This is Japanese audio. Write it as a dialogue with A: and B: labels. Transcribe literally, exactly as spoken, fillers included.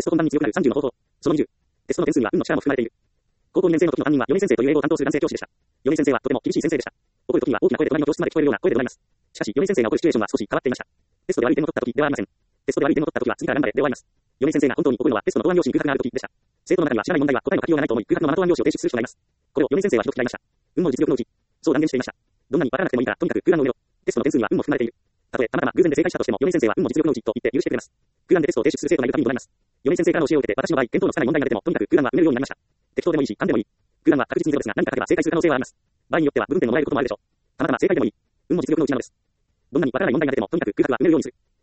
A: スト本番に強くなるさんじゅうの方法。そのにじゅう。テストの点数には運の力も含まれている。高校にねん生の時の担任は米井先生という英語を担当する男性教師でした。米井先生はとても厳しい先生でした。怒る時には大きな声で隣の教室まで聞こえるような声で怒鳴ります。しかし、米井先生が怒るシチュエーションは少し変わっていました。テストで悪い点を取った時ではありません。テストで悪い点を取った時は次から頑張れで終わります。米井先生が本当に怒るのはテストの答案用紙に空白がある時でした。生徒の中には知らない問題は答えの書きようがないと思い空白のマナ答案用紙を提出する人がいます。これを米井先生はひどく嫌いました。運も実力のうち、そう断言していました。どんなにわからなくてもいいからとにかく空欄を埋めろ。テストの点数には運も含まれている。たとえたまたま偶然で正解したとしても米井先生は運も実力のうちと言って許してくれます。空欄でテストを提出する生徒がいるたびに怒鳴ります。米井先生からの教えを受けて私の場合見当のつかない問題が出てもとにかく空欄は埋めるようになりました。適当でもいいし勘でもいい。空欄は確実にゼロですが何か書けば正解する可能性はあります。場合によっては部分点のもらえることもあるでしょう。たまたま正解でもいい。運も実力のうちなのです。どんなにわからない問題が出てもとにかく空白は埋めるようにする。